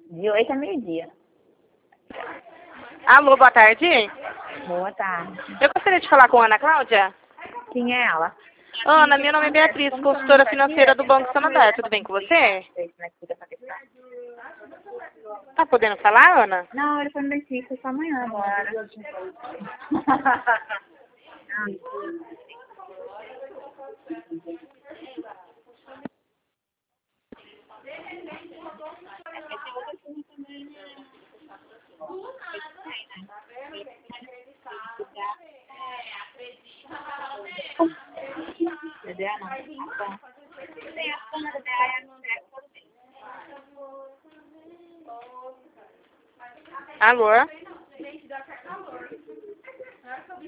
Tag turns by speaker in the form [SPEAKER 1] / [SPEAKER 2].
[SPEAKER 1] De 8 a meio-dia.
[SPEAKER 2] Alô, boa tarde.
[SPEAKER 1] Boa tarde.
[SPEAKER 2] Eu gostaria de falar com a Ana Cláudia.
[SPEAKER 1] Quem é ela?
[SPEAKER 2] Ana, meu nome é Beatriz, consultora financeira do Banco Santander. Tudo bem com você? Tá podendo falar, Ana?
[SPEAKER 1] Não, ele foi no dentista só amanhã agora. Entendeu? Tem a câmera dela.
[SPEAKER 2] Alô?